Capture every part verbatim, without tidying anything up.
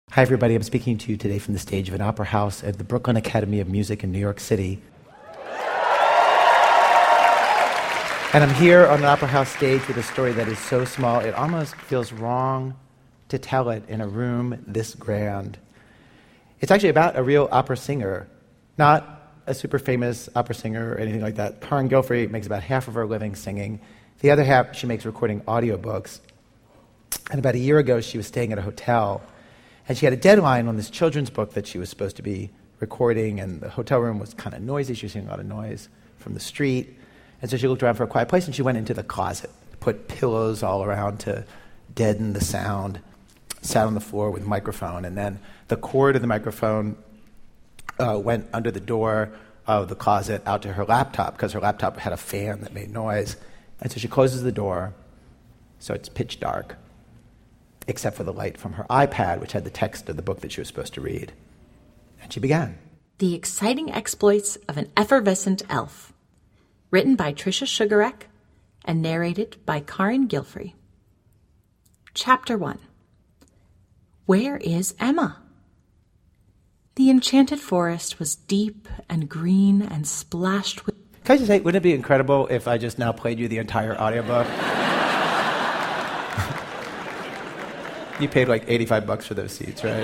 Hi, everybody. I'm speaking to you today from the stage of an opera house at the Brooklyn Academy of Music in New York City. And I'm here on an opera house stage with a story that is so small, it almost feels wrong to tell it in a room this grand. It's actually about a real opera singer, not a super famous opera singer or anything like that. Karin Gilfry makes about half of her living singing. The other half, she makes recording audiobooks. And about a year ago, she was staying at a hotel, and she had a deadline on this children's book that she was supposed to be recording, and the hotel room was kind of noisy. She was hearing a lot of noise from the street. And so she looked around for a quiet place, and she went into the closet, put pillows all around to deaden the sound, sat on the floor with a microphone, and then the cord of the microphone uh, went under the door of the closet out to her laptop, because her laptop had a fan that made noise. And so she closes the door, so it's pitch dark, except for the light from her iPad, which had the text of the book that she was supposed to read. And she began. The Exciting Exploits of an Effervescent Elf, written by Tricia Sugarek and narrated by Karin Gilfry. Chapter one. Where is Emma? The enchanted forest was deep and green and splashed with... Can I just say, wouldn't it be incredible if I just now played you the entire audiobook? You paid like eighty-five bucks for those seats, right?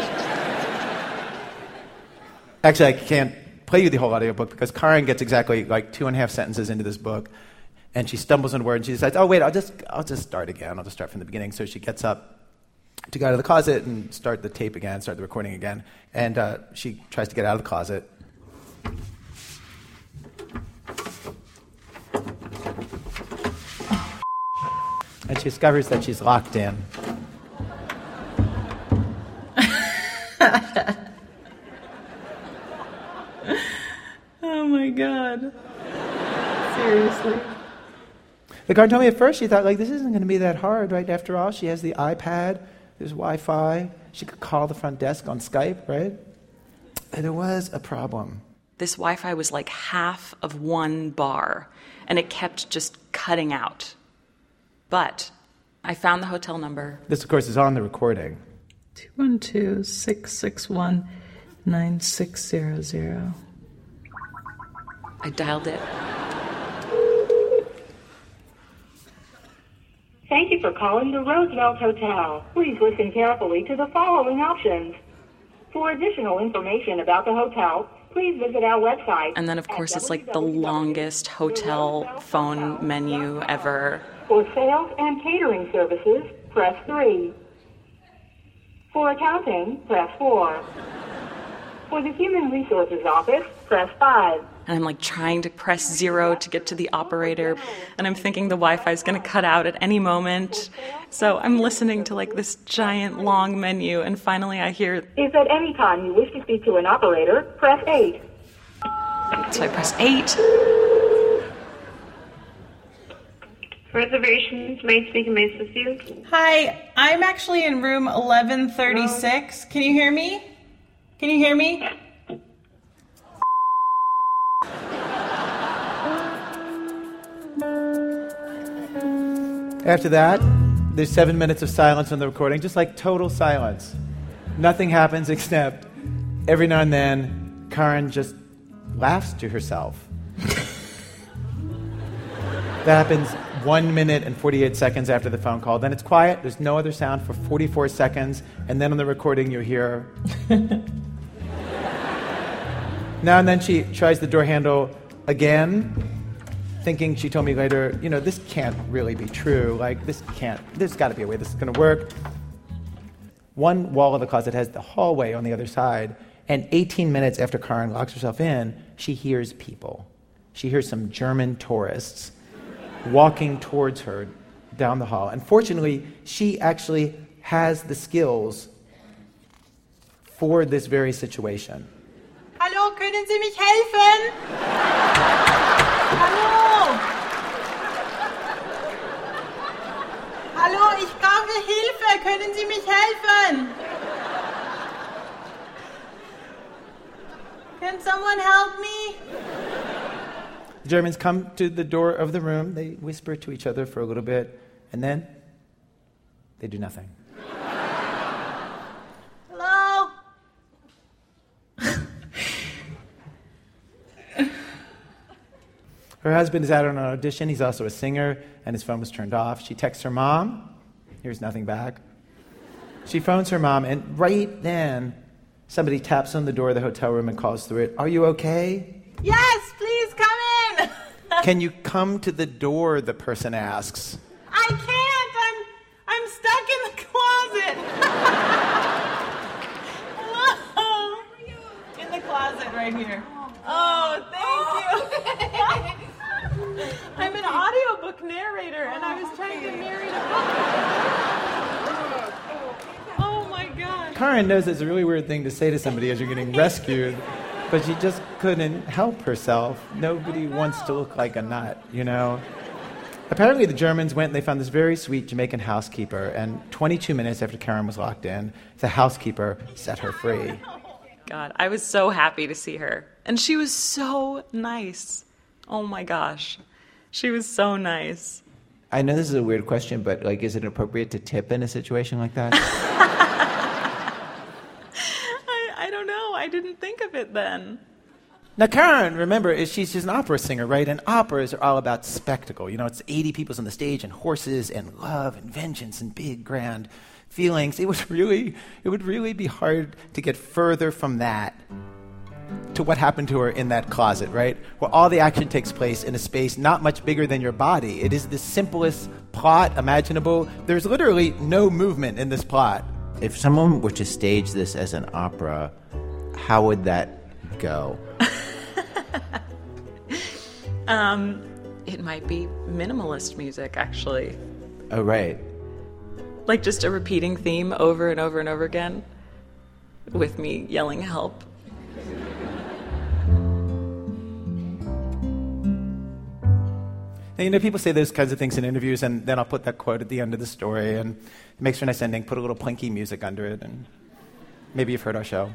Actually, I can't play you the whole audiobook because Karin gets exactly like two and a half sentences into this book, and she stumbles on a word, and she decides, oh, wait, I'll just I'll just start again. I'll just start from the beginning. So she gets up to go to the closet and start the tape again, start the recording again, and uh, she tries to get out of the closet. And she discovers that she's locked in. Oh my God. Seriously. The Karin told me at first she thought, like, this isn't going to be that hard, right? After all, she has the iPad, there's Wi-Fi, she could call the front desk on Skype, right? And there was a problem. This Wi-Fi was like half of one bar, and it kept just cutting out. But I found the hotel number. This, of course, is on the recording. two one two, six six one, nine six zero zero. I dialed it. Thank you for calling the Roosevelt Hotel. Please listen carefully to the following options. For additional information about the hotel, please visit our website. And then, of course, it's like the longest hotel phone menu ever. For sales and catering services, press three. For accounting, press four. For the Human Resources Office, press five. And I'm like trying to press zero to get to the operator, and I'm thinking the Wi-Fi is going to cut out at any moment. So I'm listening to like this giant long menu, and finally I hear... If at any time you wish to speak to an operator, press eight. So I press eight. Reservations, may speak and may assist you. Hi, I'm actually in room eleven thirty-six. Can you hear me? Can you hear me? After that, there's seven minutes of silence on the recording, just like total silence. Nothing happens except every now and then, Karin just laughs to herself. That happens one minute and forty-eight seconds after the phone call. Then it's quiet, there's no other sound for forty-four seconds, and then on the recording you hear... Now and then she tries the door handle again, thinking, she told me later, you know, this can't really be true. Like, this can't, there's got to be a way this is going to work. One wall of the closet has the hallway on the other side, and eighteen minutes after Karin locks herself in, she hears people. She hears some German tourists walking towards her down the hall. And fortunately, she actually has the skills for this very situation. Hallo, können Sie mich helfen? Hallo? Hallo, ich brauche Hilfe. Können Sie mich helfen? Can someone help me? The Germans come to the door of the room. They whisper to each other for a little bit, and then they do nothing. Hello? Her husband is out on an audition. He's also a singer, and his phone was turned off. She texts her mom. Here's nothing back. She phones her mom, and right then, somebody taps on the door of the hotel room and calls through it. Are you okay? Yes, please come in. Can you come to the door, the person asks. I can't. I'm I'm stuck in the closet. Hello. In the closet right here. Oh, thank you. I'm an audiobook narrator, and I was trying to narrate a book. Oh, my God. Karen knows it's a really weird thing to say to somebody as you're getting rescued, but she just couldn't help herself. Nobody wants to look like a nut, you know? Apparently the Germans went and they found this very sweet Jamaican housekeeper, and twenty-two minutes after Karen was locked in, the housekeeper set her free. God, I was so happy to see her. And she was so nice. Oh my gosh. She was so nice. I know this is a weird question, but like, is it appropriate to tip in a situation like that? I, I don't know. I didn't think of it then. Now, Karen, remember, is she's just an opera singer, right? And operas are all about spectacle. You know, it's eighty people on the stage and horses and love and vengeance and big, grand feelings. It would really, it would really be hard to get further from that to what happened to her in that closet, right? Where all the action takes place in a space not much bigger than your body. It is the simplest plot imaginable. There's literally no movement in this plot. If someone were to stage this as an opera, how would that go? um, it might be minimalist music, actually. Oh, right. Like just a repeating theme over and over and over again with me yelling help. Now, you know, people say those kinds of things in interviews, and then I'll put that quote at the end of the story, and it makes for a nice ending, put a little plinky music under it, and maybe you've heard our show.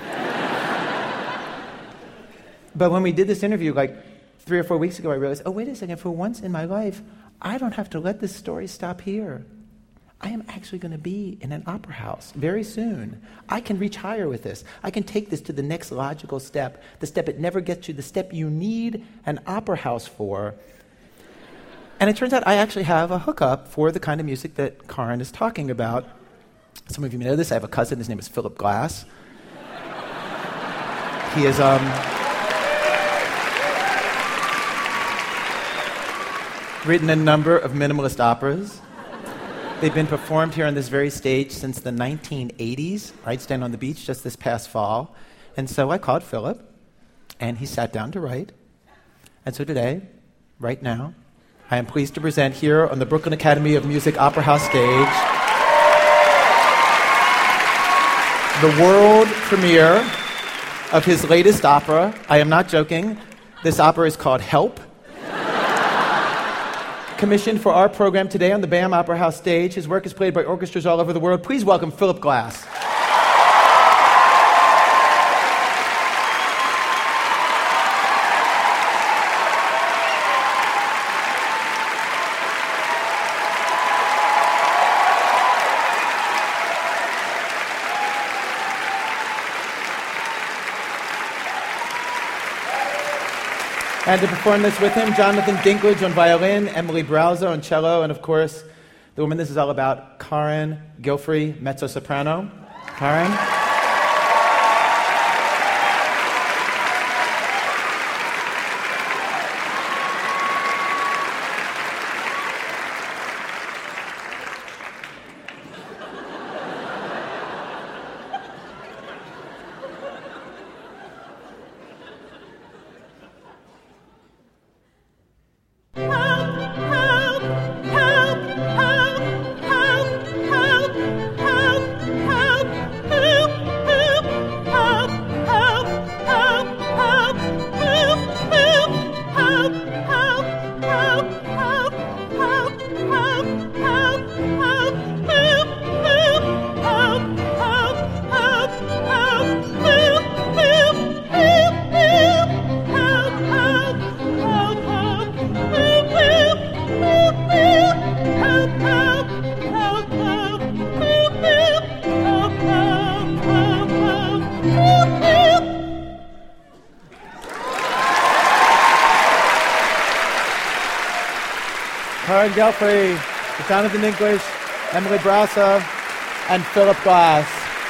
But when we did this interview, like three or four weeks ago, I realized, oh, wait a second, for once in my life, I don't have to let this story stop here. I am actually going to be in an opera house very soon. I can reach higher with this. I can take this to the next logical step, the step it never gets you, the step you need an opera house for. And it turns out I actually have a hookup for the kind of music that Karen is talking about. Some of you may know this. I have a cousin. His name is Philip Glass. He is um, written a number of minimalist operas. They've been performed here on this very stage since the nineteen eighties, right? Stand on the Beach just this past fall. And so I called Philip, and he sat down to write. And so today, right now, I am pleased to present here on the Brooklyn Academy of Music Opera House stage the world premiere of his latest opera. I am not joking. This opera is called Help. Commissioned for our program today on the BAM Opera House stage. His work is played by orchestras all over the world. Please welcome Philip Glass. And to perform this with him, Jonathan Dinklage on violin, Emily Brauza on cello, and of course, the woman this is all about, Karen Gilfrey, mezzo-soprano. Karen? Help! Karin Gelfrey, Jonathan English, Emily Brassa, and Philip Glass.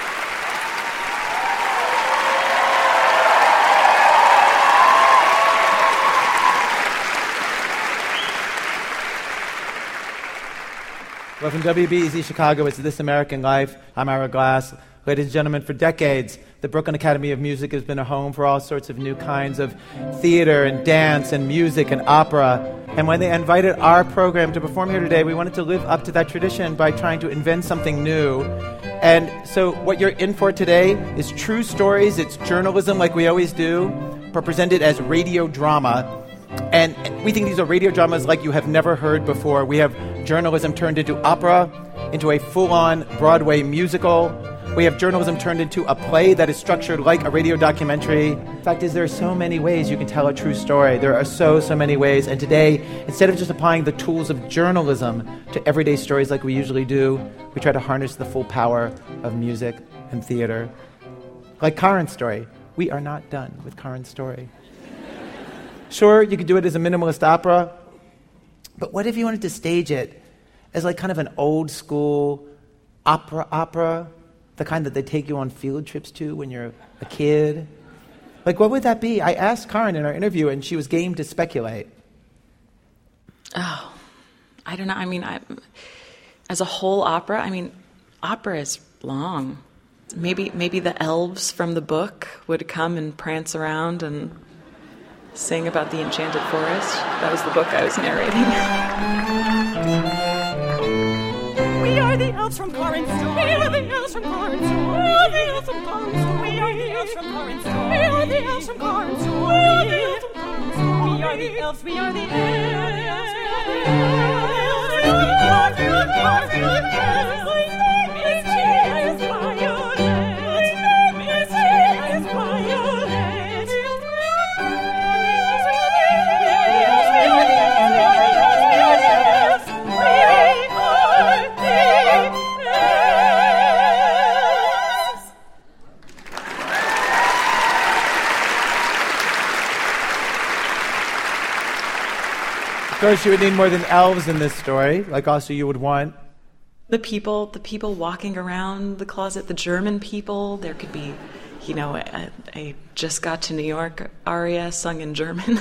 Well, from W B E Z Chicago, it's This American Life. I'm Ira Glass. Ladies and gentlemen, for decades, the Brooklyn Academy of Music has been a home for all sorts of new kinds of theater and dance and music and opera. And when they invited our program to perform here today, we wanted to live up to that tradition by trying to invent something new. And so what you're in for today is true stories. It's journalism like we always do, but presented as radio drama. And we think these are radio dramas like you have never heard before. We have journalism turned into opera, into a full-on Broadway musical. We have journalism turned into a play that is structured like a radio documentary. The fact is, there are so many ways you can tell a true story. There are so, so many ways. And today, instead of just applying the tools of journalism to everyday stories like we usually do, we try to harness the full power of music and theater. Like Karin's story. We are not done with Karin's story. Sure, you could do it as a minimalist opera, but what if you wanted to stage it as like kind of an old school opera opera, the kind that they take you on field trips to when you're a kid? Like, what would that be? I asked Karin in our interview, and she was game to speculate. Oh, I don't know. I mean, I, as a whole opera, I mean, opera is long. Maybe, maybe the elves from the book would come and prance around and sing about the enchanted forest. That was the book I was narrating. We are the elves from Karin's story. We are the elves from Karin's story. We are the elves from Karin's story. We are the elves from Karin's story. We are the elves from Karin's story. We are the elves. We are the elves. We are the elves. Of course, you would need more than elves in this story, like also you would want. The people, the people walking around the closet, the German people. There could be, you know, a, a Just Got to New York aria sung in German.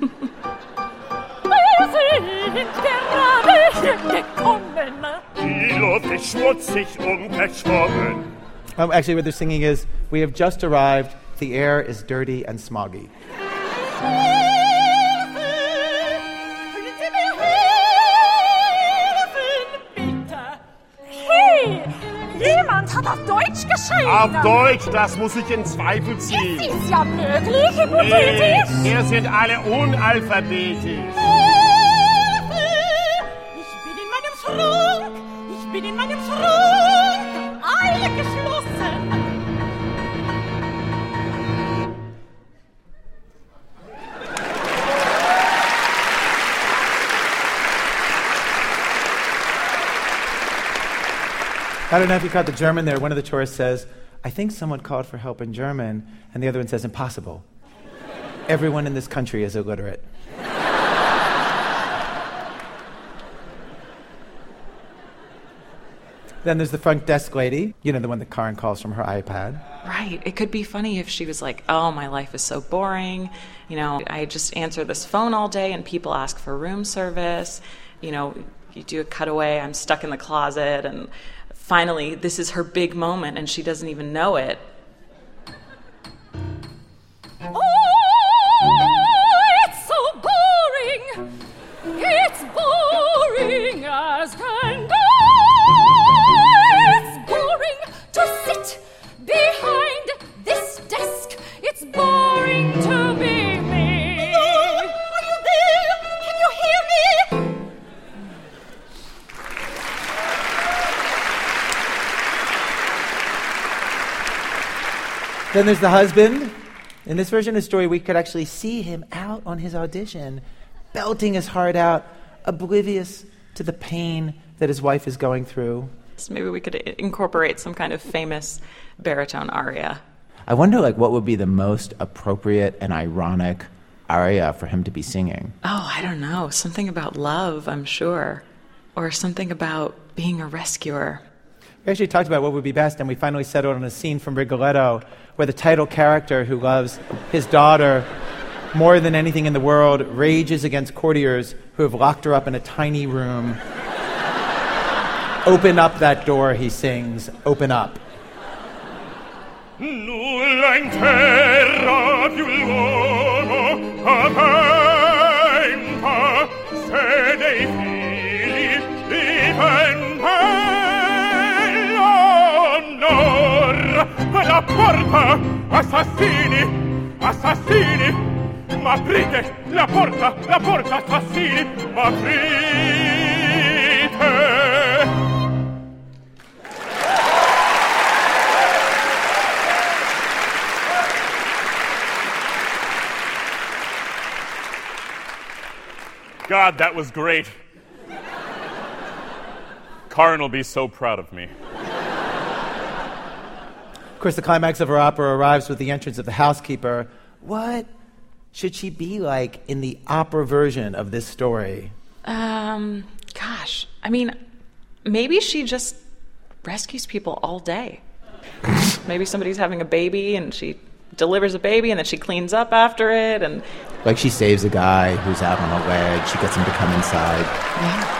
Um, actually, what they're singing is, we have just arrived, the air is dirty and smoggy. Jemand hat auf Deutsch geschrieben. Auf Deutsch, das muss ich in Zweifel ziehen. Es ist ja möglich, hypothetisch. Nee, wir sind alle unalphabetisch. Ich bin in meinem Schrank, ich bin in meinem Schrank, alle geschlossen. I don't know if you caught the German there. One of the tourists says, I think someone called for help in German, and the other one says, impossible. Everyone in this country is illiterate. Then there's the front desk lady, you know, the one that Karin calls from her iPad. Right. It could be funny if she was like, oh, my life is so boring. You know, I just answer this phone all day and people ask for room service. You know, you do a cutaway, I'm stuck in the closet, and finally, this is her big moment, and she doesn't even know it. Oh, it's so boring. It's boring as can go. It's boring to sit behind this desk. It's boring to be me. Hello? Are you there? Can you hear me? Then there's the husband. In this version of the story, we could actually see him out on his audition, belting his heart out, oblivious to the pain that his wife is going through. So maybe we could incorporate some kind of famous baritone aria. I wonder, like, what would be the most appropriate and ironic aria for him to be singing? Oh, I don't know. Something about love, I'm sure. or something about being a rescuer. We actually talked about what would be best, and we finally settled on a scene from Rigoletto where the title character, who loves his daughter more than anything in the world, rages against courtiers who have locked her up in a tiny room. Open up that door, he sings. Open up. Nulla in terra più l'uomo aventa se dei figli diventa l'onor. La porta, assassini, assassini, ma aprite la porta, la porta, assassini, ma aprite. God, that was great. Karin will be so proud of me. Of course, the climax of our opera arrives with the entrance of the housekeeper. What should she be like in the opera version of this story? Um, gosh, I mean, maybe she just rescues people all day. Maybe somebody's having a baby and she delivers a baby and then she cleans up after it and... Like she saves a guy who's out on a ledge. She gets him to come inside. Yeah.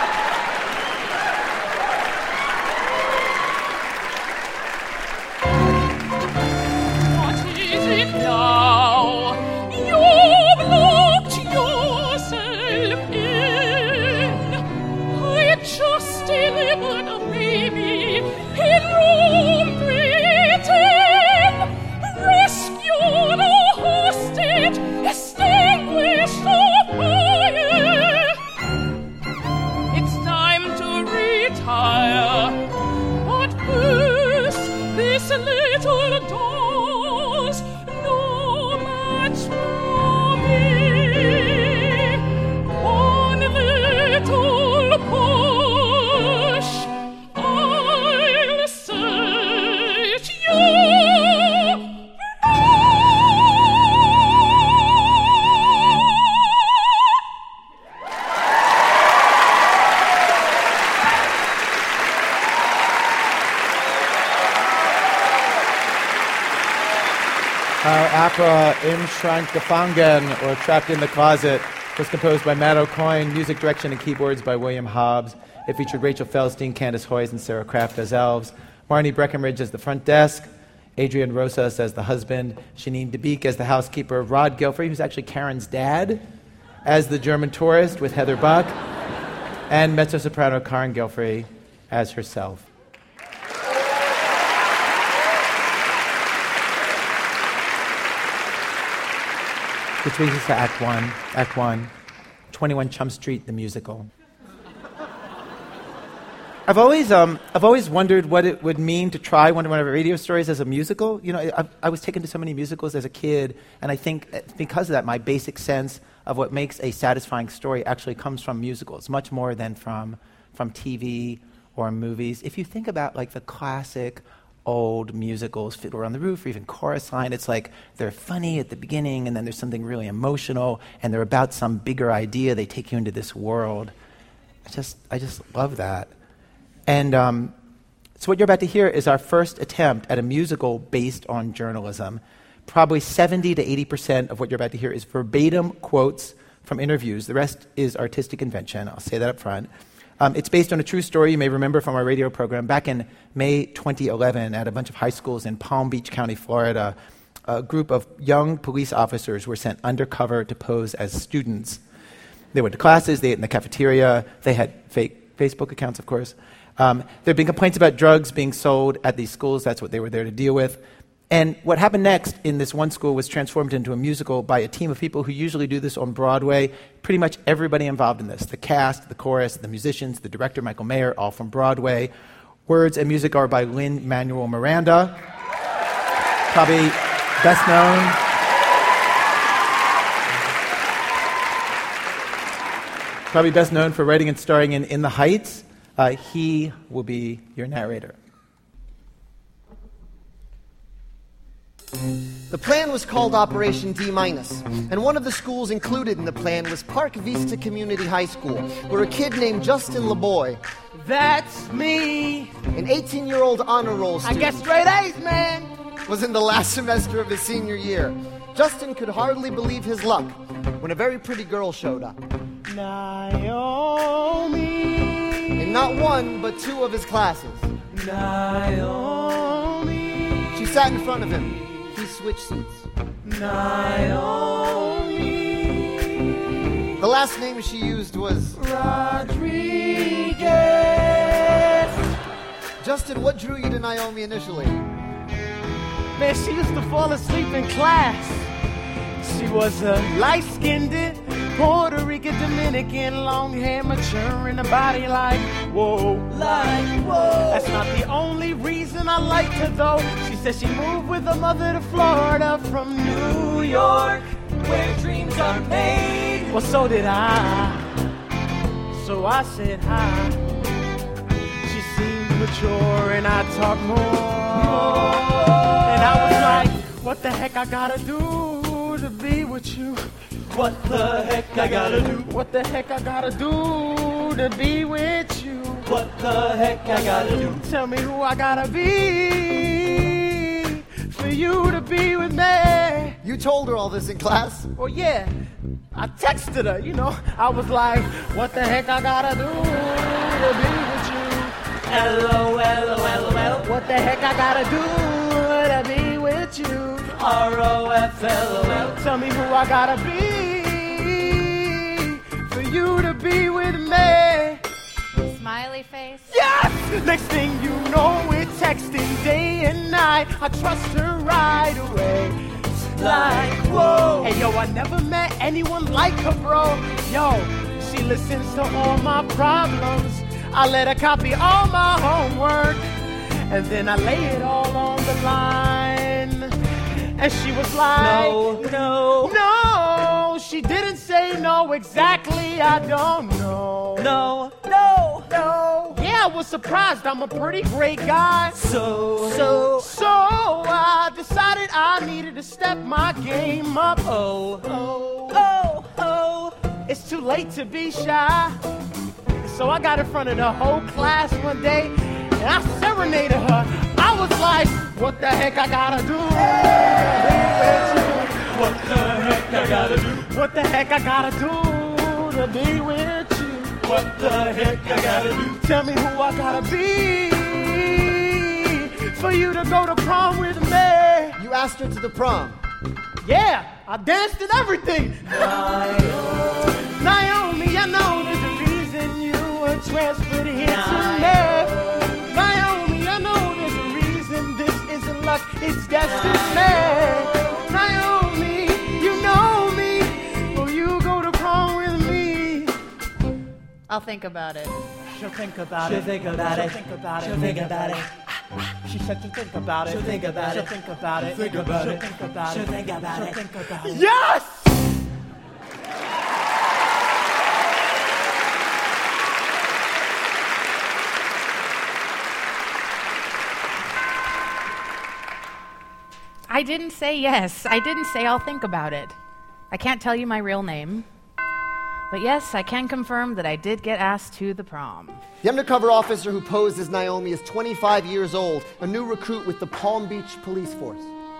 Our opera Im Schrank gefangen, or Trapped in the Closet, was composed by Matt O'Coin, music direction and keyboards by William Hobbs. It featured Rachel Feldstein, Candace Hoyes, and Sarah Kraft as elves, Marnie Breckenridge as the front desk, Adrian Rosas as the husband, Shanine DeBeek as the housekeeper, Rod Gilfrey, who's actually Karen's dad, as the German tourist with Heather Buck, and mezzo-soprano Karin Gilfrey as herself. Which brings us to Act One. Act One, twenty-one Chum Street, the musical. I've always, um, I've always wondered what it would mean to try one of my radio stories as a musical. You know, I, I was taken to so many musicals as a kid, and I think because of that, my basic sense of what makes a satisfying story actually comes from musicals, much more than from from T V or movies. If you think about like the classic old musicals, Fiddler on the Roof, or even Chorus Line, it's like they're funny at the beginning, and then there's something really emotional, and they're about some bigger idea. They take you into this world. I just, I just love that. And um, so what you're about to hear is our first attempt at a musical based on journalism. Probably seventy to eighty percent of what you're about to hear is verbatim quotes from interviews. The rest is artistic invention. I'll say that up front. Um, it's based on a true story you may remember from our radio program. Back in May twenty eleven, at a bunch of high schools in Palm Beach County, Florida, a group of young police officers were sent undercover to pose as students. They went to classes, they ate in the cafeteria, they had fake Facebook accounts, of course. Um, there had been complaints about drugs being sold at these schools. That's what they were there to deal with. And what happened next in this one school was transformed into a musical by a team of people who usually do this on Broadway. Pretty much everybody involved in this, the cast, the chorus, the musicians, the director, Michael Mayer, all from Broadway. Words and music are by Lin-Manuel Miranda, probably best known. Probably best known for writing and starring in In the Heights. Uh, he will be your narrator. Mm-hmm. The plan was called Operation D minus, and one of the schools included in the plan was Park Vista Community High School, where a kid named Justin LeBoy, that's me, an eighteen-year-old honor roll student, I get straight A's, man, was in the last semester of his senior year. Justin could hardly believe his luck when a very pretty girl showed up. Naomi. In not one, but two of his classes. Naomi. She sat in front of him. He switched seats. Naomi. The last name she used was Rodriguez. Justin, what drew you to Naomi initially? Man, she used to fall asleep in class. She was a light-skinned Puerto Rican, Dominican, long hair, mature in the body like, whoa, like, whoa. That's not the only reason I liked her, though. She said she moved with her mother to Florida from New York, where dreams are made. Well, so did I. So I said hi. She seemed mature and I talked more. And I was like, what the heck I gotta do to be with you? What the heck I gotta do? What the heck I gotta do to be with you? What the heck I gotta do? Tell me who I gotta be for you to be with me. You told her all this in class? Well, yeah. I texted her, you know. I was like, what the heck I gotta do to be with you? L O L O L O L. What the heck I gotta do to be with you? R O F L O L. Tell me who I gotta be for you to be with me. Smiley face. Yes! Next thing you know, we're texting day and night. I trust her right away. Like, whoa. Hey, yo, I never met anyone like her, bro. Yo, she listens to all my problems. I let her copy all my homework. And then I lay it all on the line. And she was like, no, no, no. She didn't say no exactly, I don't know. No, no, no. Yeah, I was surprised, I'm a pretty great guy. So, so, so I decided I needed to step my game up. Oh, oh, oh, oh. It's too late to be shy. So I got in front of the whole class one day and I serenaded her. I was like, what the heck I gotta do? What the heck I gotta do? What the heck I gotta do to be with you? What the heck I gotta do? Tell me who I gotta be for you to go to prom with me. You asked her to the prom? Yeah, I danced and everything. Naomi, I know there's a reason you were transferred here to me. Naomi, I know there's a reason this isn't luck, it's destiny. Naomi, you know me. Will you go to prom with me? I'll think about it. She'll think about She'll it. think about She'll it. think about it. She'll think about it. She said she'll think about it. She'll think about She'll it. think about it. Think about She'll it. think about She'll it. think about She'll it. think about it. Yes! I didn't say yes. I didn't say I'll think about it. I can't tell you my real name. But yes, I can confirm that I did get asked to the prom. The undercover officer who posed as Naomi is twenty-five years old, a new recruit with the Palm Beach Police Force.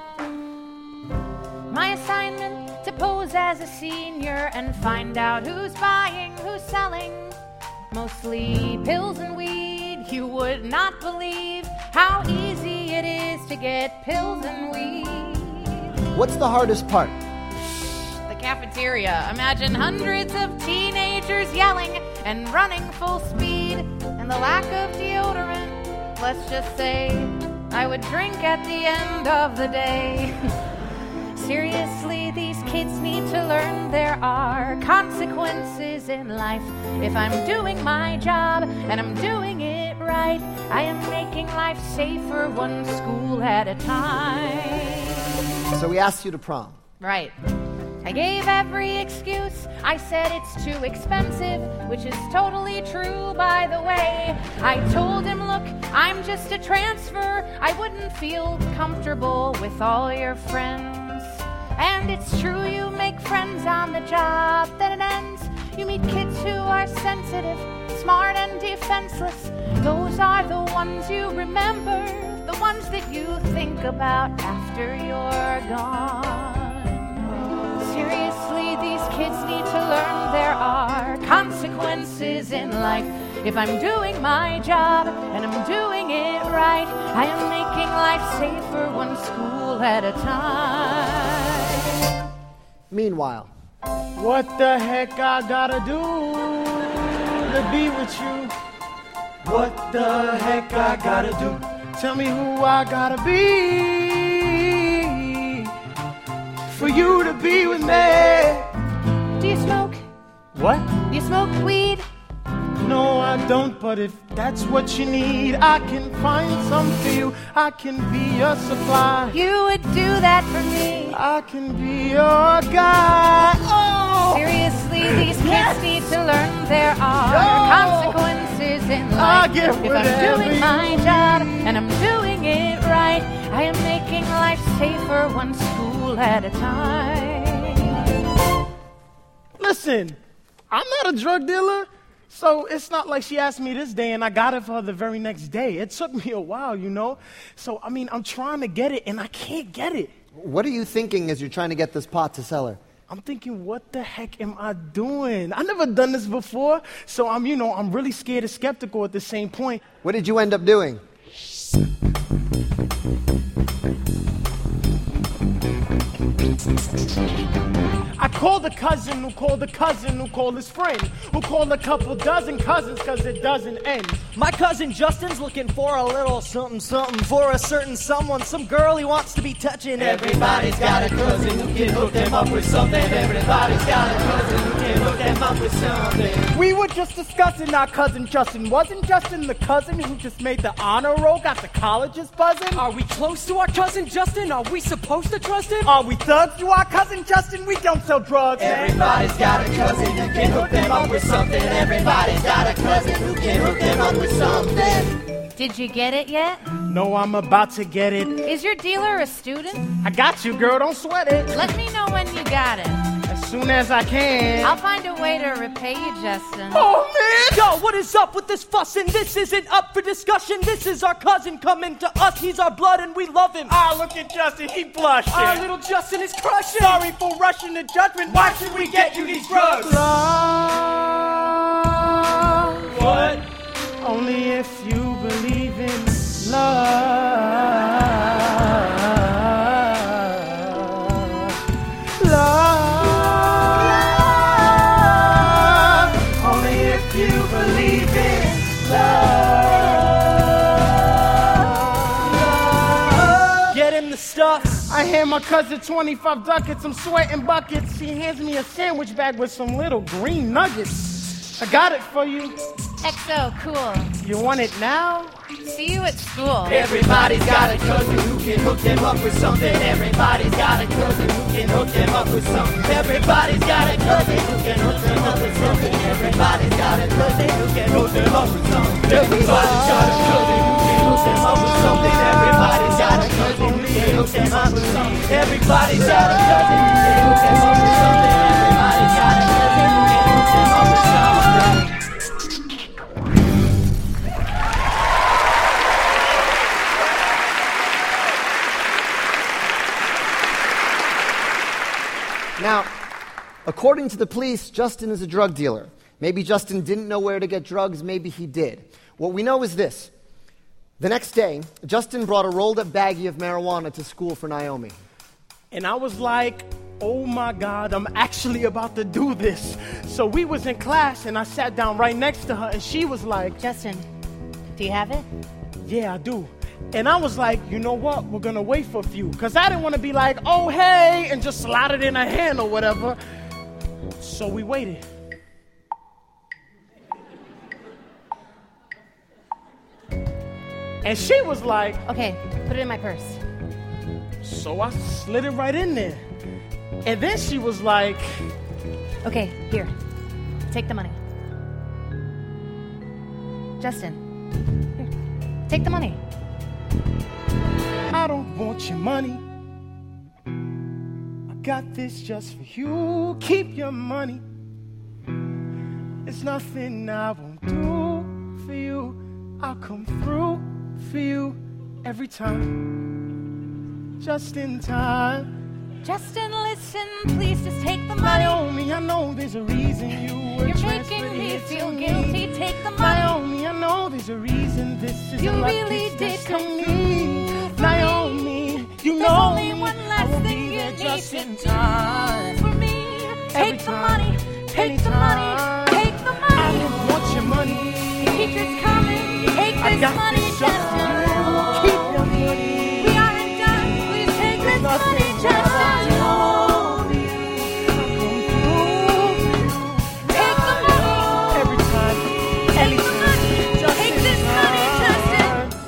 My assignment to pose as a senior and find out who's buying, who's selling. Mostly pills and weed. You would not believe how easy it is to get pills and weed. What's the hardest part? The cafeteria. Imagine hundreds of teenagers yelling and running full speed. And the lack of deodorant. Let's just say I would drink at the end of the day. Seriously, these kids need to learn there are consequences in life. If I'm doing my job and I'm doing it right, I am making life safer one school at a time. So we asked you to prom. Right. I gave every excuse. I said it's too expensive, which is totally true, by the way. I told him, look, I'm just a transfer. I wouldn't feel comfortable with all your friends. And it's true you make friends on the job, then it ends. You meet kids who are sensitive, smart and defenseless. Those are the ones you remember, the ones that you think about after you're gone. Seriously, these kids need to learn there are consequences in life. If I'm doing my job and I'm doing it right, I am making life safer one school at a time. Meanwhile, what the heck I gotta do to be with you? What the heck I gotta do? Tell me who I gotta be for you to be with me. Do you smoke? What? Do you smoke weed? No, I don't, but if that's what you need, I can find some for you. I can be your supply. You would do that for me. I can be your guy. Oh! Seriously, these kids yes. need to learn there are oh. consequences in life. I'll get if I'm doing my job and I'm doing it right, I am making life safer one school at a time. Listen, I'm not a drug dealer. So it's not like she asked me this day and I got it for her the very next day. It took me a while, you know? So, I mean, I'm trying to get it and I can't get it. What are you thinking as you're trying to get this pot to sell her? I'm thinking, what the heck am I doing? I've never done this before. So I'm, you know, I'm really scared and skeptical at the same point. What did you end up doing? I called a cousin who called a cousin who called his friend, who called a couple dozen cousins because it doesn't end. My cousin Justin's looking for a little something something for a certain someone, some girl he wants to be touching. Everybody's got a cousin who can hook them up with something. Everybody's got a cousin who can hook them up with something. We were just discussing our cousin Justin. Wasn't Justin the cousin who just made the honor roll, got the colleges buzzing? Are we close to our cousin Justin? Are we supposed to trust him? Are we thugs to our cousin Justin? We don't sell drugs. Everybody's got a cousin who can hook them up with something. Everybody's got a cousin who can hook them up with something. Did you get it yet? No, I'm about to get it. Is your dealer a student? I got you, girl. Don't sweat it. Let me know when you got it. As soon as I can. I'll find a way to repay you, Justin. Oh, man! Yo, what is up with this fussing? This isn't up for discussion. This is our cousin coming to us. He's our blood and we love him. Ah, look at Justin. He blushing. Our little Justin is crushing. Sorry for rushing to judgment. Why should we get you these drugs? Love. What? Only if you believe in love. Love. Only if you believe in love. Get him the stuff. I hand my cousin twenty-five ducats. I'm sweating buckets. He hands me a sandwich bag with some little green nuggets. I got it for you. X O, cool. You want it now? See you at school. Everybody's got a cousin who can hook them up with something. Everybody's got a cousin who can hook them up with something. Everybody's got a cousin who can hook them up with something. Everybody's got a cousin who can hook them up with something. Everybody's got a cousin who can hook them up with something. Everybody's got a cousin who can hook them up with something. Everybody's got a cousin who can hook them up with something. Everybody's got a cousin who can hook them up with something. Now, according to the police, Justin is a drug dealer. Maybe Justin didn't know where to get drugs, maybe he did. What we know is this. The next day, Justin brought a rolled-up baggie of marijuana to school for Naomi. And I was like, oh my God, I'm actually about to do this. So we was in class, and I sat down right next to her, and she was like, Justin, do you have it? Yeah, I do. And I was like, you know what? We're going to wait for a few. Because I didn't want to be like, oh, hey, and just slide it in her hand or whatever. So we waited. And she was like, okay, put it in my purse. So I slid it right in there. And then she was like, okay, here, take the money. Justin, here, Take the money. I don't want your money. I got this just for you. Keep your money. There's nothing I won't do for you. I'll come through for you every time. Just in time. Justin, listen, please just take the money. Naomi, I know there's a reason you were You're transferred making me here feel to guilty. me. Take the money. Naomi, I know there's a reason this is You like really this did come to through me. for Naomi, me. you There's know only me. one I last will thing be you there need just to in do time. for me. Take the money. Take the money. Take the money. I don't want your money. The teacher's coming. Take I this got money, this just Justin. for you. Keep your money. We aren't done. Please take this money, Justin. Take the money. Every time, anytime. Just Take in this money, time. Justin.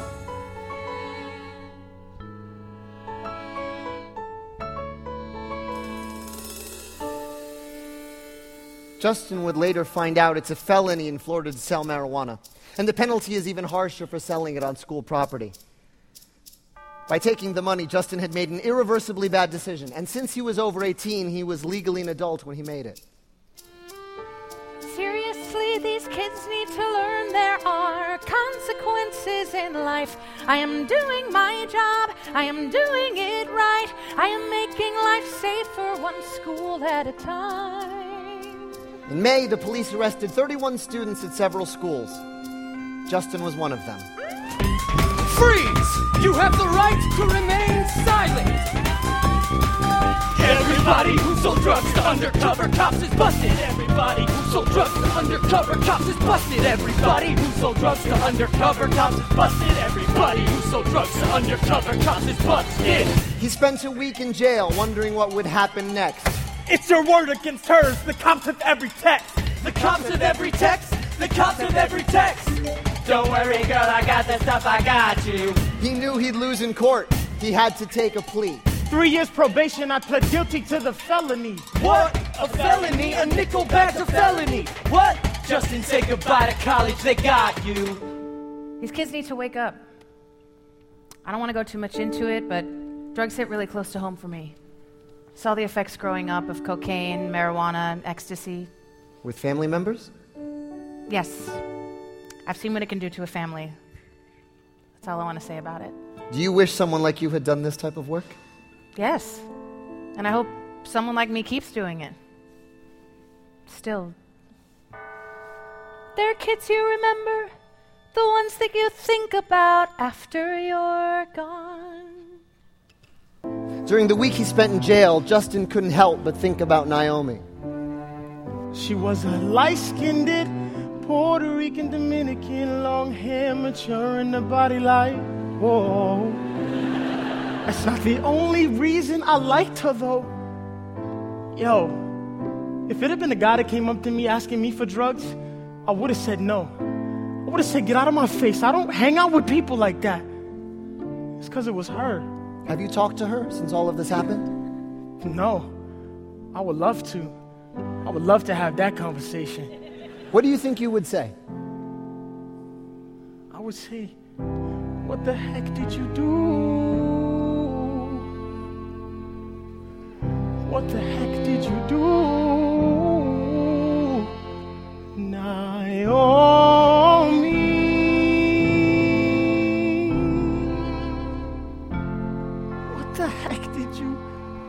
Justin would later find out it's a felony in Florida to sell marijuana, and the penalty is even harsher for selling it on school property. By taking the money, Justin had made an irreversibly bad decision, and since he was over eighteen, he was legally an adult when he made it. Seriously, these kids need to learn there are consequences in life. I am doing my job. I am doing it right. I am making life safer one school at a time. In May, the police arrested thirty-one students at several schools. Justin was one of them. Freeze! You have the right to remain silent. Everybody who sold drugs to undercover cops is busted. Everybody who sold drugs to undercover cops is busted. Everybody who sold drugs to undercover cops is busted. Everybody who sold drugs to undercover cops is busted. He spent a week in jail wondering what would happen next. It's your word against hers. The cops have every text. The cops have every text. The cops have every text. Don't worry, girl, I got the stuff, I got you. He knew he'd lose in court. He had to take a plea. Three years probation, I pled guilty to the felony. What? A felony? A nickel bag's a felony. What? Justin, say goodbye to college, they got you. These kids need to wake up. I don't want to go too much into it, but drugs hit really close to home for me. Saw the effects growing up of cocaine, marijuana, ecstasy. With family members? Yes. I've seen what it can do to a family. That's all I want to say about it. Do you wish someone like you had done this type of work? Yes. And I hope someone like me keeps doing it. Still. There are kids you remember, the ones that you think about after you're gone. During the week he spent in jail, Justin couldn't help but think about Naomi. She was a light-skinned, Puerto Rican, Dominican, long hair, mature in the body like, whoa. That's not the only reason I liked her, though. Yo, if it had been a guy that came up to me asking me for drugs, I would have said no. I would have said, get out of my face. I don't hang out with people like that. It's because it was her. Have you talked to her since all of this happened? No. I would love to. I would love to have that conversation. What do you think you would say? I would say, what the heck did you do? What the heck did you do? Naomi. What the heck did you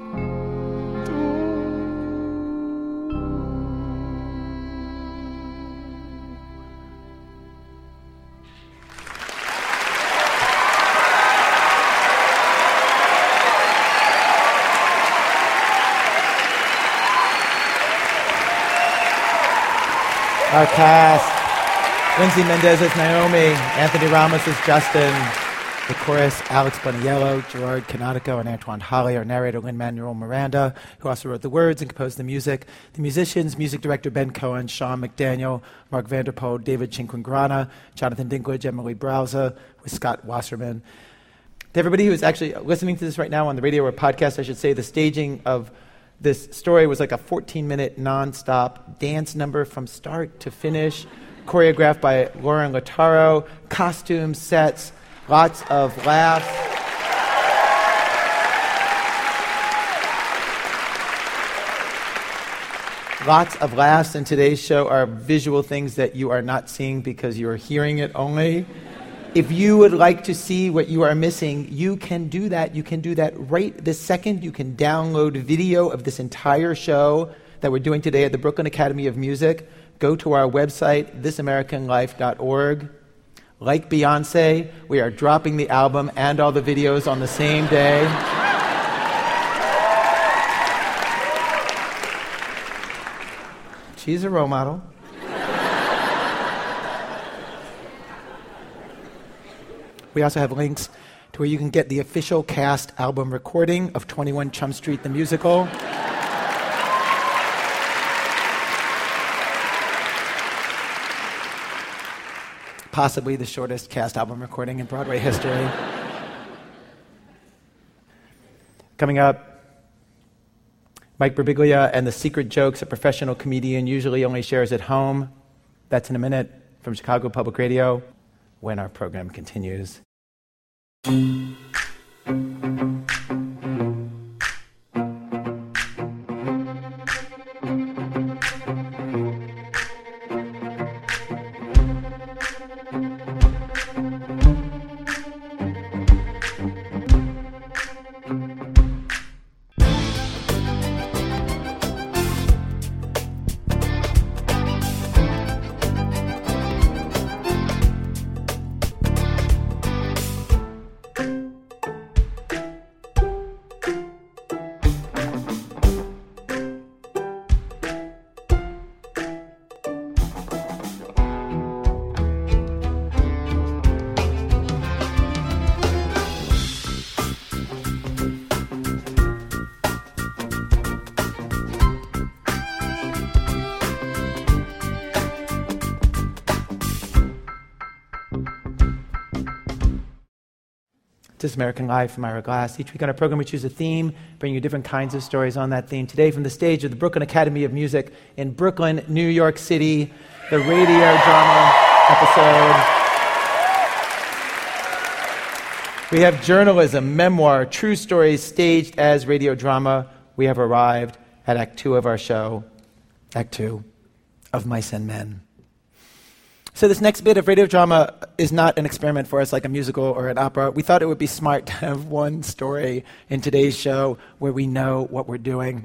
Our cast: Lindsay Mendez as Naomi, Anthony Ramos as Justin, the chorus: Alex Boniello, Gerard Canatico, and Antoine Holly. Our narrator: Lin-Manuel Miranda, who also wrote the words and composed the music. The musicians: music director Ben Cohen, Sean McDaniel, Mark Vanderpoel, David Cinquangrana, Jonathan Dinklage, Emily Browza, with Scott Wasserman. To everybody who is actually listening to this right now on the radio or podcast, I should say the staging of this story was like a fourteen-minute non-stop dance number from start to finish, choreographed by Lauren Lautaro, costumes, sets, Lots of laughs. Lots of laughs in today's show are visual things that you are not seeing because you are hearing it only. If you would like to see what you are missing, you can do that. You can do that right this second. You can download video of this entire show that we're doing today at the Brooklyn Academy of Music. Go to our website, this american life dot org. Like Beyonce, we are dropping the album and all the videos on the same day. She's a role model. We also have links to where you can get the official cast album recording of twenty-one Chum Street the Musical. Possibly the shortest cast album recording in Broadway history. Coming up, Mike Birbiglia and the secret jokes a professional comedian usually only shares at home. That's in a minute from Chicago Public Radio when our program continues. This is American Life, I'm Ira Glass. Each week on our program, we choose a theme, bring you different kinds of stories on that theme. Today, from the stage of the Brooklyn Academy of Music in Brooklyn, New York City, the radio drama episode. We have journalism, memoir, true stories staged as radio drama. We have arrived at Act Two of our show, Act Two of Mice and Men. So this next bit of radio drama is not an experiment for us like a musical or an opera. We thought it would be smart to have one story in today's show where we know what we're doing.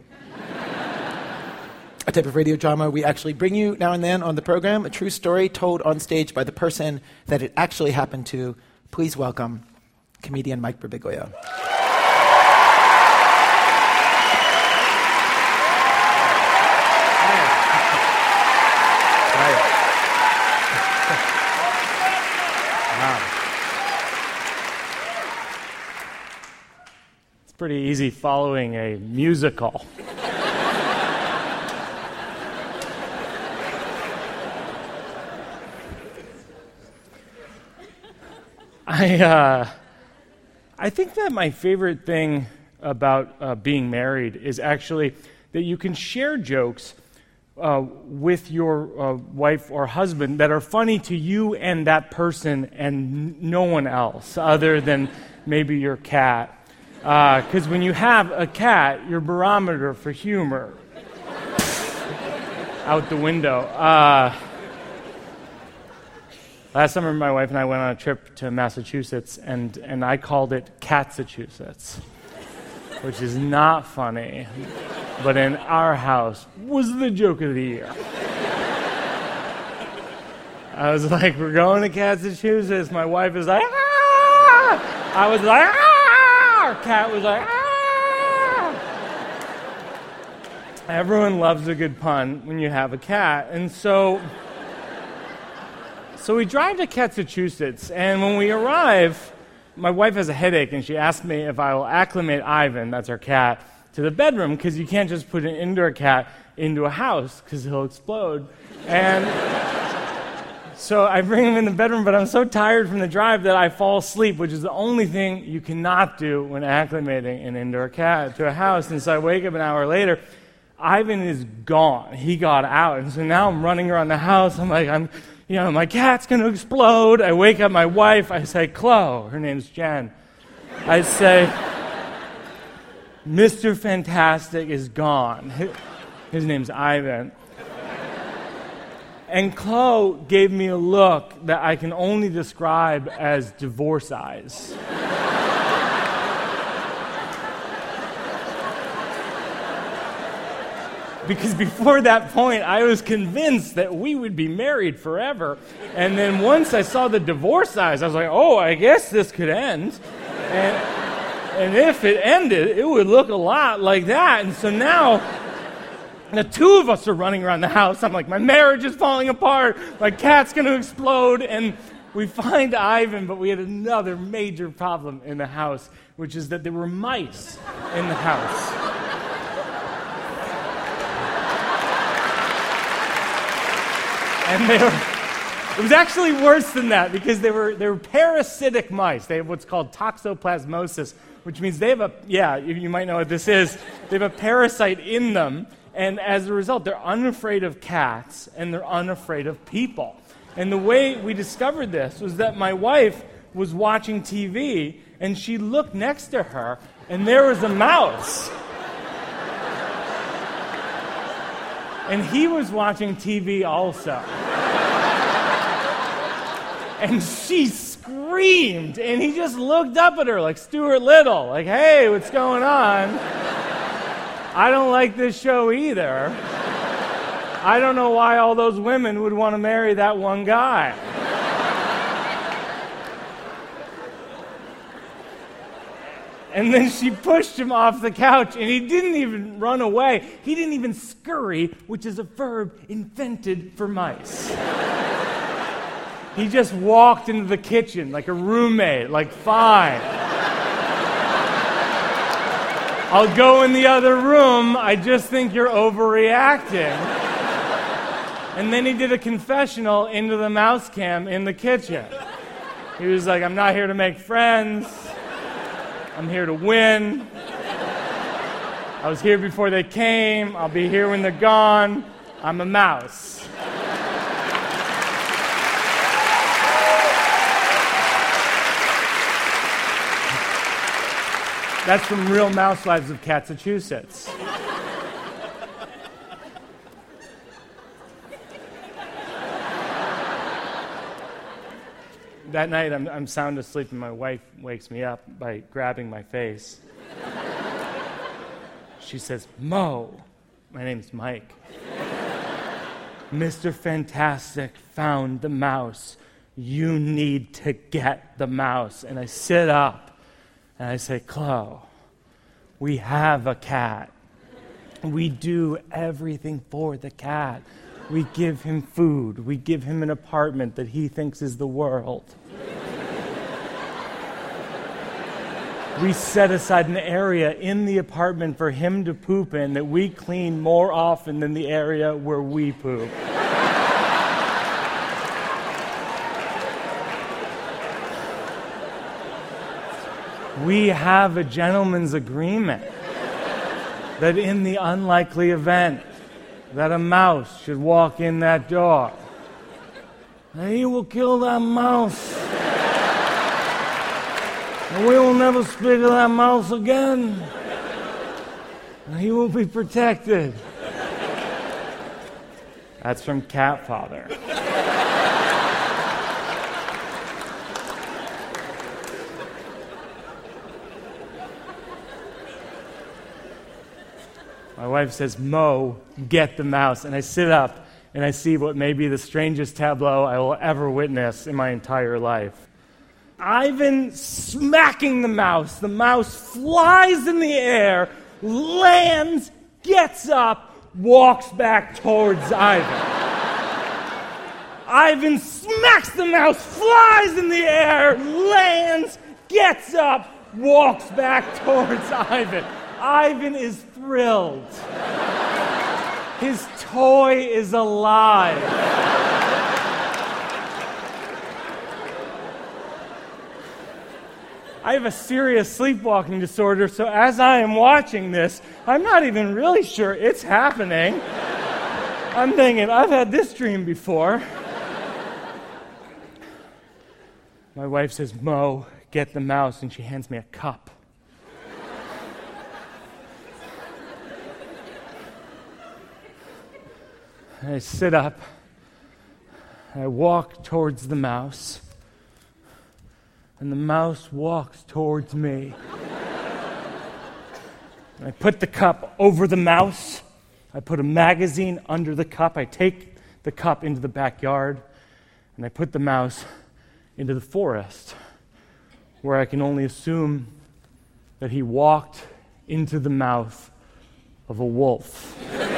A type of radio drama we actually bring you now and then on the program, a true story told on stage by the person that it actually happened to. Please welcome comedian Mike Birbiglia. It's pretty easy following a musical. I uh, I think that my favorite thing about uh, being married is actually that you can share jokes uh, with your uh, wife or husband that are funny to you and that person and n- no one else other than maybe your cat. Because uh, when you have a cat, your barometer for humor out the window. Uh, last summer, my wife and I went on a trip to Massachusetts, and, and I called it Catsachusetts, which is not funny, but in our house was the joke of the year. I was like, we're going to Catsachusetts. My wife is like, ah! I was like, ah! Our cat was like, ah! Everyone loves a good pun when you have a cat. And so, so we drive to Catsachusetts, and when we arrive, my wife has a headache, and she asked me if I will acclimate Ivan, that's our cat, to the bedroom, because you can't just put an indoor cat into a house, because he'll explode. And so I bring him in the bedroom, but I'm so tired from the drive that I fall asleep, which is the only thing you cannot do when acclimating an indoor cat to a house. And so I wake up an hour later. Ivan is gone. He got out. And so now I'm running around the house. I'm like, I'm, you you know, my cat's going to explode. I wake up my wife. I say, Chloe, her name's Jen. I say, Mister Fantastic is gone. His name's Ivan. And Chloe gave me a look that I can only describe as divorce eyes. Because before that point, I was convinced that we would be married forever. And then once I saw the divorce eyes, I was like, oh, I guess this could end. And, and if it ended, it would look a lot like that. And so now, the two of us are running around the house. I'm like, my marriage is falling apart. My cat's going to explode. And we find Ivan, but we had another major problem in the house, which is that there were mice in the house. And they were, it was actually worse than that because they were they were parasitic mice. They have what's called toxoplasmosis, which means they have a, yeah, you, you might know what this is. They have a parasite in them, and as a result, they're unafraid of cats and they're unafraid of people. And the way we discovered this was that my wife was watching T V, and she looked next to her, and there was a mouse. And he was watching T V also. And she screamed, and he just looked up at her like Stuart Little, like, hey, what's going on? I don't like this show either. I don't know why all those women would want to marry that one guy. And then she pushed him off the couch, and he didn't even run away. He didn't even scurry, which is a verb invented for mice. He just walked into the kitchen like a roommate, like, fine. I'll go in the other room. I just think you're overreacting. And then he did a confessional into the mouse cam in the kitchen. He was like, I'm not here to make friends. I'm here to win. I was here before they came. I'll be here when they're gone. I'm a mouse. That's from Real Housewives of Massachusetts. That night, I'm, I'm sound asleep, and my wife wakes me up by grabbing my face. She says, Mo, my name's Mike. Mister Fantastic found the mouse. You need to get the mouse. And I sit up, and I say, Chloe, we have a cat. We do everything for the cat. We give him food. We give him an apartment that he thinks is the world. We set aside an area in the apartment for him to poop in that we clean more often than the area where we poop. We have a gentleman's agreement that in the unlikely event that a mouse should walk in that door, he will kill that mouse. And we will never speak of that mouse again. And he will be protected. That's from Cat Father. My wife says, Mo, get the mouse. And I sit up and I see what may be the strangest tableau I will ever witness in my entire life. Ivan smacking the mouse. The mouse flies in the air, lands, gets up, walks back towards Ivan. Ivan smacks the mouse, flies in the air, lands, gets up, walks back towards Ivan. Ivan is thrilled. His toy is alive. I have a serious sleepwalking disorder, so as I am watching this, I'm not even really sure it's happening. I'm thinking, I've had this dream before. My wife says, Mo, get the mouse, and she hands me a cup. I sit up, I walk towards the mouse, and the mouse walks towards me. I put the cup over the mouse, I put a magazine under the cup, I take the cup into the backyard, and I put the mouse into the forest, where I can only assume that he walked into the mouth of a wolf.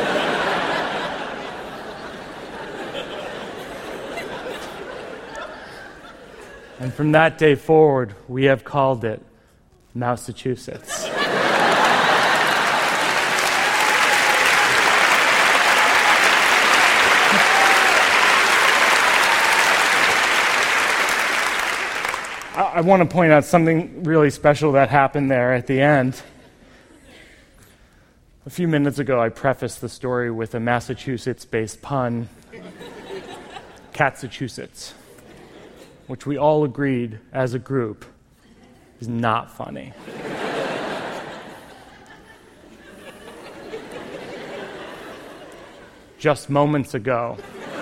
And from that day forward, we have called it Massachusetts. I want to point out something really special that happened there at the end. A few minutes ago, I prefaced the story with a Massachusetts-based pun, Catsachusetts, which we all agreed as a group is not funny. Just moments ago,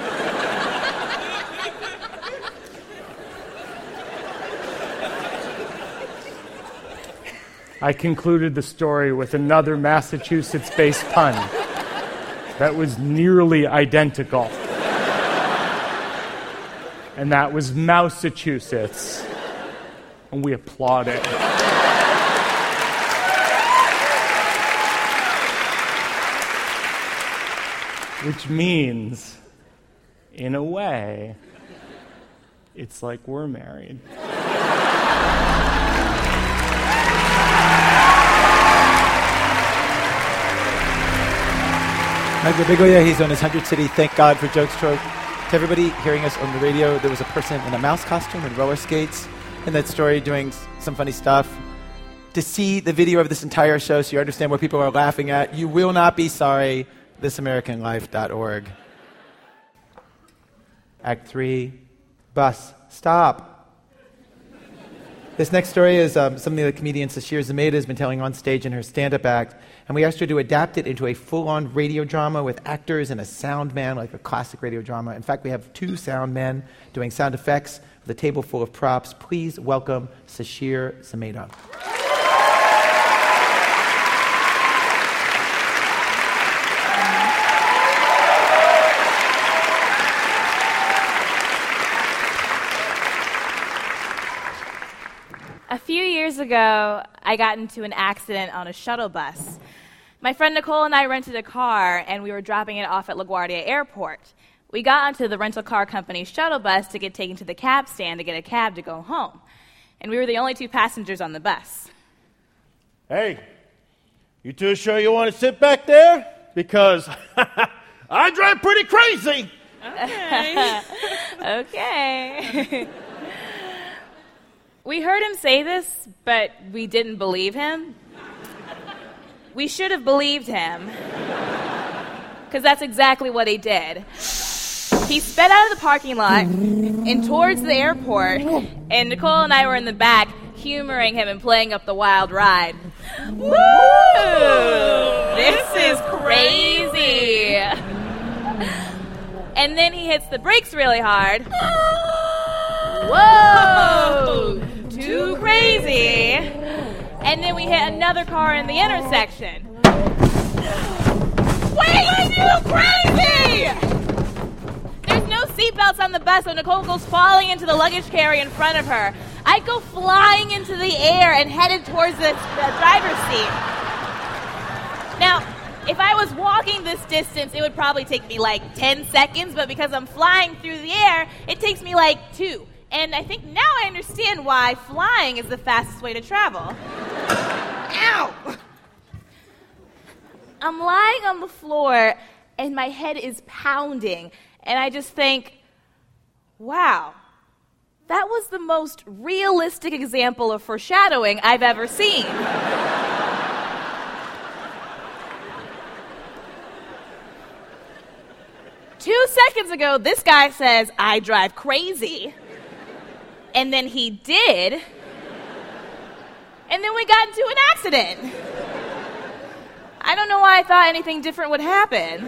I concluded the story with another Massachusetts-based pun that was nearly identical. And that was Massachusetts. And we applauded. Which means, in a way, it's like we're married. Michael Bigoya, he's on his hundredth city. Thank God for Jokestroke. To everybody hearing us on the radio, there was a person in a mouse costume and roller skates in that story doing s- some funny stuff. To see the video of this entire show so you understand what people are laughing at, you will not be sorry. this american life dot org. Act three, bus, stop. This next story is um, something that comedian Sashir Zameda has been telling on stage in her stand-up act, and we asked her to adapt it into a full-on radio drama with actors and a sound man, like a classic radio drama. In fact, we have two sound men doing sound effects with a table full of props. Please welcome Sashir Zameda. A few years ago, I got into an accident on a shuttle bus. My friend Nicole and I rented a car, and we were dropping it off at LaGuardia Airport. We got onto the rental car company's shuttle bus to get taken to the cab stand to get a cab to go home. And we were the only two passengers on the bus. Hey, you two sure you want to sit back there? Because I drive pretty crazy. Okay. Okay. We heard him say this, but we didn't believe him. We should have believed him, because that's exactly what he did. He sped out of the parking lot and towards the airport, and Nicole and I were in the back humoring him and playing up the wild ride. Woo! This is crazy. And then he hits the brakes really hard. Whoa! Too crazy. And then we hit another car in the intersection. Wait, you crazy! There's no seatbelts on the bus, so Nicole goes falling into the luggage carrier in front of her. I go flying into the air and headed towards the, the driver's seat. Now, if I was walking this distance, it would probably take me like ten seconds, but because I'm flying through the air, it takes me like two. And I think now I understand why flying is the fastest way to travel. Ow! I'm lying on the floor, and my head is pounding, and I just think, wow, that was the most realistic example of foreshadowing I've ever seen. Two seconds ago, this guy says, I drive crazy. And then he did. And then we got into an accident. I don't know why I thought anything different would happen.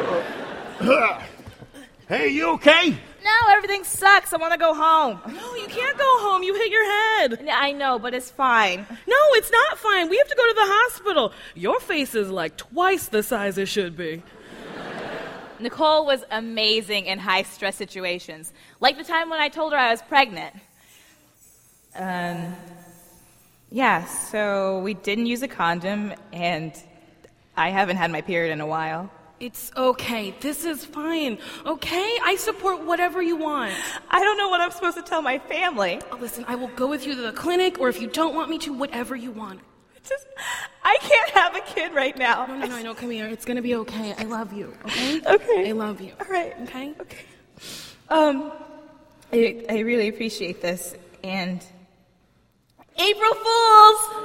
Hey, you okay? No, everything sucks. I want to go home. No, you can't go home. You hit your head. I know, but it's fine. No, it's not fine. We have to go to the hospital. Your face is like twice the size it should be. Nicole was amazing in high-stress situations, like the time when I told her I was pregnant. Um, yeah, so we didn't use a condom, and I haven't had my period in a while. It's okay. This is fine. Okay? I support whatever you want. I don't know what I'm supposed to tell my family. Oh, listen, I will go with you to the clinic, or if you don't want me to, whatever you want. Just, I can't have a kid right now. No, no, no, no, come here. It's gonna be okay. I love you, okay? Okay. I love you. All right. Okay? Okay. Um, I, I really appreciate this, and April Fools!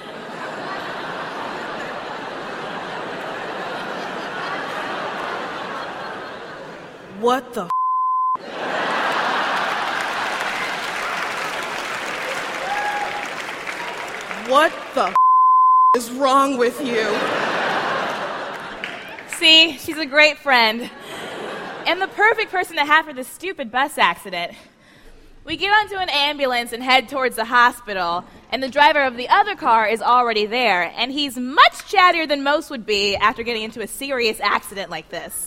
What the f***? What the f*** is wrong with you? See, she's a great friend. And the perfect person to have for this stupid bus accident. We get onto an ambulance and head towards the hospital, and the driver of the other car is already there, and he's much chattier than most would be after getting into a serious accident like this.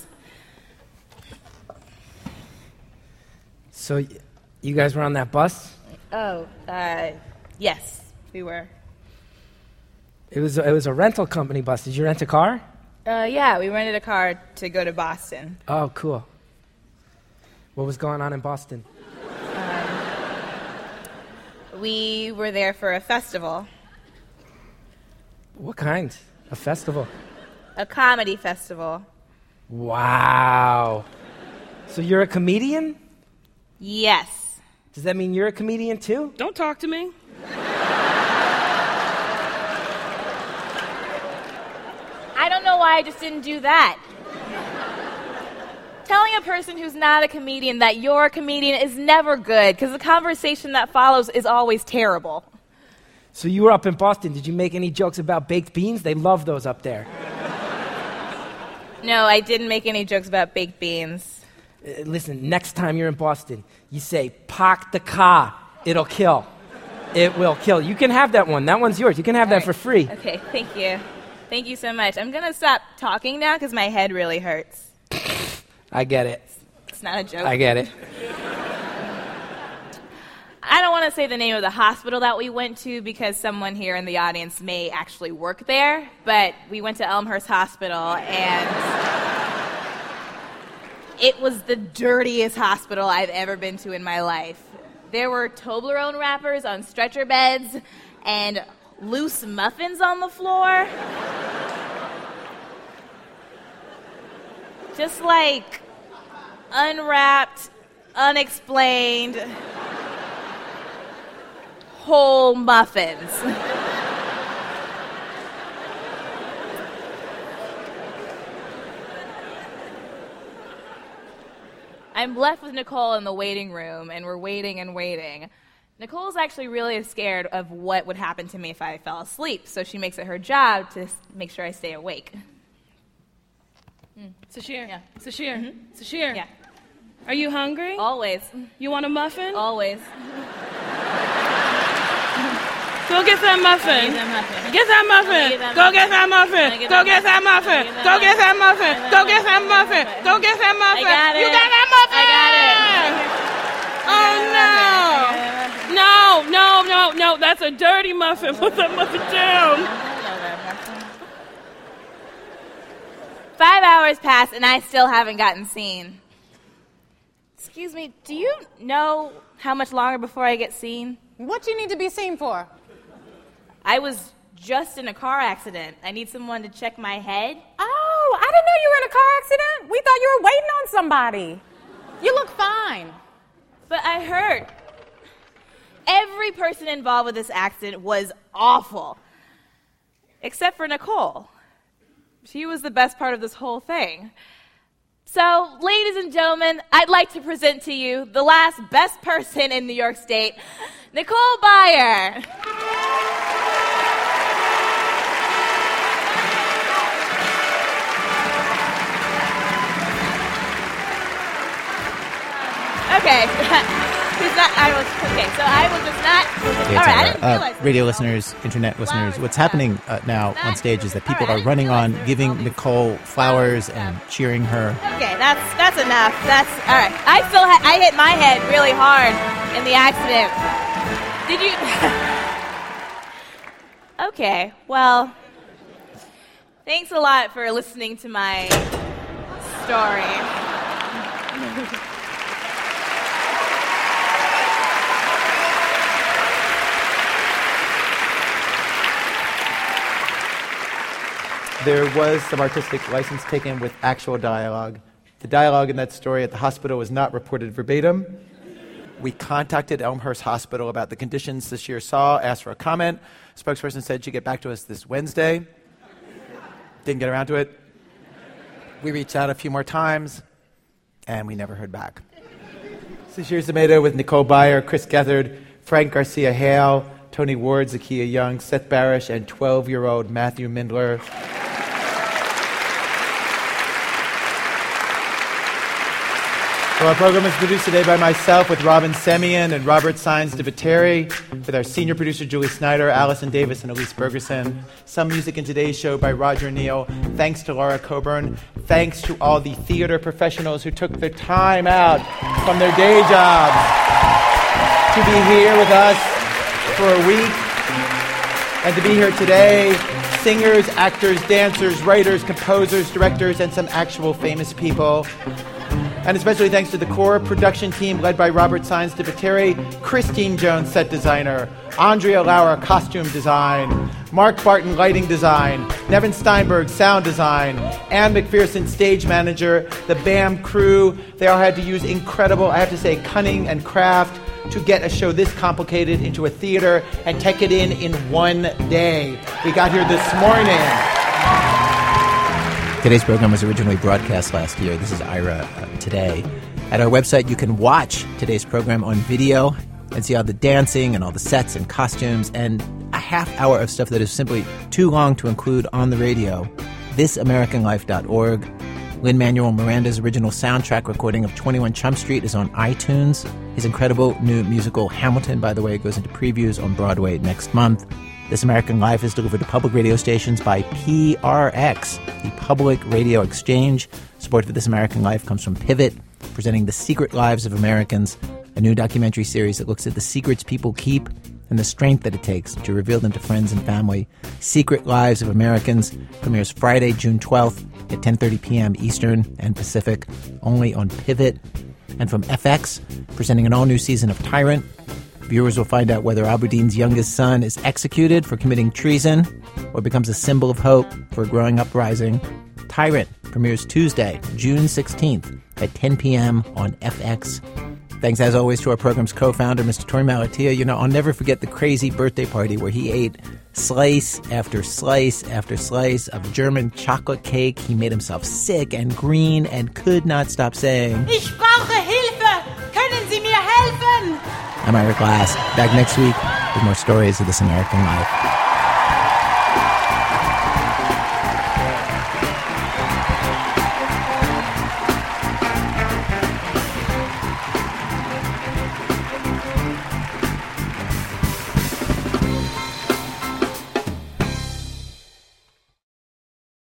So, y- you guys were on that bus? Oh, uh, yes, we were. It was a, it was a rental company bus. Did you rent a car? Uh, yeah, we rented a car to go to Boston. Oh, cool. What was going on in Boston? We were there for a festival, What kind? A festival? a comedy festival. Wow. So you're a comedian? Yes. Does that mean you're a comedian too? Don't talk to me. I don't know why I just didn't do that. Telling a person who's not a comedian that you're a comedian is never good, because the conversation that follows is always terrible. So you were up in Boston. Did you make any jokes about baked beans? They love those up there. No, I didn't make any jokes about baked beans. Uh, listen, next time you're in Boston, you say, park the car. It'll kill. It will kill. You can have that one. That one's yours. You can have All that right. for free. Okay, thank you. Thank you so much. I'm going to stop talking now because my head really hurts. I get it. It's not a joke. I get it. I don't want to say the name of the hospital that we went to because someone here in the audience may actually work there, but we went to Elmhurst Hospital, and it was the dirtiest hospital I've ever been to in my life. There were Toblerone wrappers on stretcher beds and loose muffins on the floor. Just like unwrapped, unexplained, whole muffins. I'm left with Nicole in the waiting room, and we're waiting and waiting. Nicole's actually really scared of what would happen to me if I fell asleep, so she makes it her job to s- make sure I stay awake. Mm. Sashir. Yeah. Sashir. Mhm. Sashir. Yeah. Are you hungry? Always. You want a muffin? Always. Go get that muffin. Get that muffin. Get that muffin. Get that Go muffin. get that muffin. Get Go that get that muffin. muffin. Go get that muffin. Go get that muffin. Go get that muffin. I got it. You got that muffin. I got it. Oh no. No, no, no, no. That's a dirty muffin. Put that muffin down. Five hours pass, and I still haven't gotten seen. Excuse me, do you know how much longer before I get seen? What do you need to be seen for? I was just in a car accident. I need someone to check my head. Oh, I didn't know you were in a car accident. We thought you were waiting on somebody. You look fine. But I hurt. Every person involved with this accident was awful. Except for Nicole. She was the best part of this whole thing. So, ladies and gentlemen, I'd like to present to you the last best person in New York State, Nicole Byer. Okay. Who's not, I was, okay, so I will just not. It's all right, I didn't uh, realize. radio listeners, internet listeners, what's happening uh, now on stage is that people are running on, giving Nicole flowers and cheering her. Okay, that's that's enough. That's all right. I still ha- I hit my head really hard in the accident. Did you? Okay, well, thanks a lot for listening to my story. There was some artistic license taken with actual dialogue. The dialogue in that story at the hospital was not reported verbatim. We contacted Elmhurst Hospital about the conditions this year saw, asked for a comment. Spokesperson said she'd get back to us this Wednesday. Didn't get around to it. We reached out a few more times, and we never heard back. This year's Tomato with Nicole Byer, Chris Gethard, Frank Garcia Hale, Tony Ward, Zakiya Young, Seth Barish, and twelve-year-old Matthew Mindler. Well, our program is produced today by myself with Robin Semien and Robert Saenz de Viteri, with our senior producer Julie Snyder, Allison Davis, and Elise Bergerson. Some music in today's show by Roger Neal. Thanks to Laura Coburn. Thanks to all the theater professionals who took their time out from their day jobs to be here with us for a week and to be here today. Singers, actors, dancers, writers, composers, directors, and some actual famous people. And especially thanks to the core production team led by Robert Saenz de Viteri, Christine Jones, set designer, Andrea Lauer, costume design, Mark Barton, lighting design, Nevin Steinberg, sound design, Ann McPherson, stage manager, the BAM crew. They all had to use incredible, I have to say, cunning and craft to get a show this complicated into a theater and take it in in one day. We got here this morning. Today's program was originally broadcast last year. This is Ira uh, Today. At our website, you can watch today's program on video and see all the dancing and all the sets and costumes and a half hour of stuff that is simply too long to include on the radio. this american life dot org. Lin-Manuel Miranda's original soundtrack recording of twenty-one Chump Street is on iTunes. His incredible new musical Hamilton, by the way, goes into previews on Broadway next month. This American Life is delivered to public radio stations by P R X, the Public Radio Exchange. Support for This American Life comes from Pivot, presenting The Secret Lives of Americans, a new documentary series that looks at the secrets people keep and the strength that it takes to reveal them to friends and family. Secret Lives of Americans premieres Friday, June twelfth at ten thirty p.m. Eastern and Pacific, only on Pivot. And from F X, presenting an all-new season of Tyrant. Viewers will find out whether Aberdeen's youngest son is executed for committing treason or becomes a symbol of hope for a growing uprising. Tyrant premieres Tuesday, June sixteenth at ten p.m. on F X. Thanks, as always, to our program's co-founder, Mister Torey Malatia. You know, I'll never forget the crazy birthday party where he ate slice after slice after slice of German chocolate cake. He made himself sick and green and could not stop saying, Ich brauche Hilfe! Können Sie mir helfen? I'm Ira Glass, back next week with more stories of This American Life.